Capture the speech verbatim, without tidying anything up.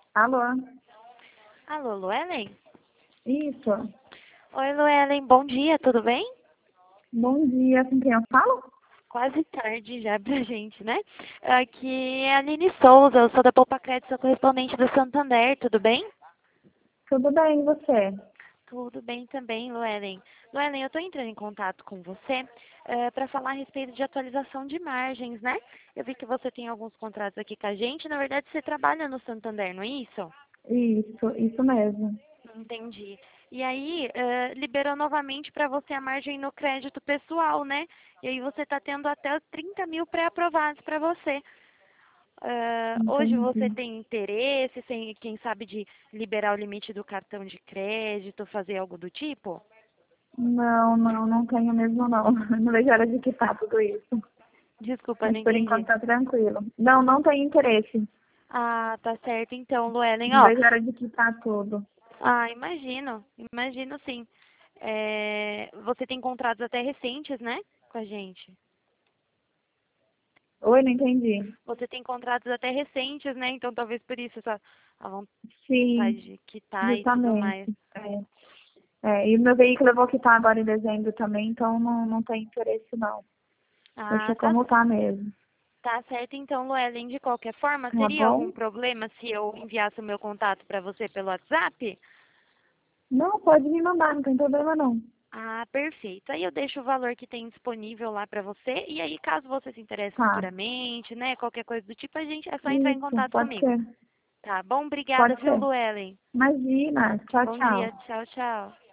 Alô? Alô, Luellen? Isso. Oi, Luellen, bom dia, tudo bem? Bom dia, com quem eu falo? Quase tarde já pra gente, né? Aqui é a Aline Souza, eu sou da Poupa Crédito, sou correspondente do Santander, tudo bem? Tudo bem, e você? Tudo bem também, Luellen. Luellen, eu estou entrando em contato com você para falar a respeito de atualização de margens, né? Eu vi que você tem alguns contratos aqui com a gente, na verdade você trabalha no Santander, não é isso? Isso, isso mesmo. Entendi. E aí, eh, liberou novamente para você a margem no crédito pessoal, né? E aí você está tendo até trinta mil pré-aprovados para você. Eh, hoje você Entendi. tem interesse, sem, quem sabe, de liberar o limite do cartão de crédito, fazer algo do tipo? Não, não, não tenho mesmo não. Não vejo a hora de quitar tudo isso. Desculpa, Mas não por enquanto entendi. tá tranquilo. Não, não tenho interesse. Ah, tá certo. Então, Luellen, Não ó. vejo a hora de quitar tudo. Ah, imagino. Imagino sim. Eh, você tem contratos até recentes, né? Com a gente. Oi, não entendi. Você tem contratos até recentes, né? Então talvez por isso essa a Sim, vontade de quitar e tudo justamente. mais. É. É, e o meu veículo eu vou quitar agora em dezembro também, então não, não tem interesse não. Deixa Ah, tá, como tá mesmo. tá certo. Então, Luellen, de qualquer forma, Tá teria algum bom? problema se eu enviasse o meu contato para você pelo WhatsApp? Não, pode me mandar, não tem problema não. Ah, perfeito. Aí eu deixo o valor que tem disponível lá para você. E aí, caso você se interesse Tá. futuramente, né, qualquer coisa do tipo, a gente é só entrar em Isso, contato pode comigo. ser. Tá bom? Obrigada, Pode viu, ser. Luellen? Imagina. Tchau, Bom tchau. dia. Tchau, tchau.